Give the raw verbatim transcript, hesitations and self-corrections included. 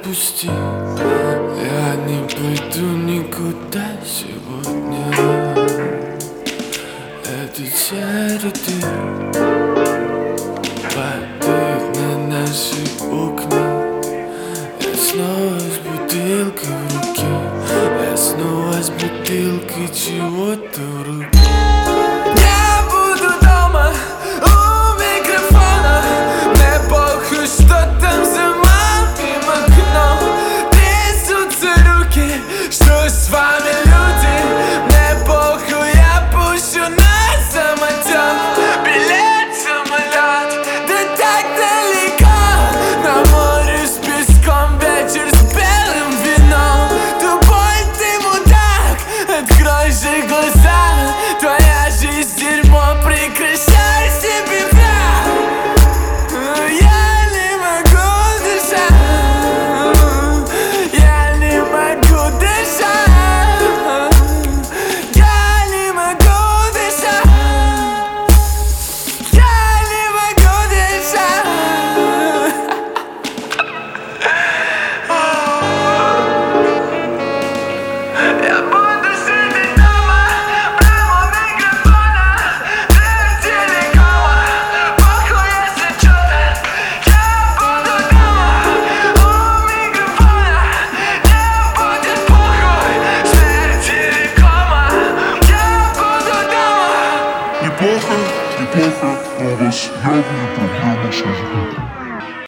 отпусти, я не пойду никуда сегодня. Этот серый дым падает на наши окна. Я снова с бутылкой в руке, я снова с бутылкой чего-то в руке.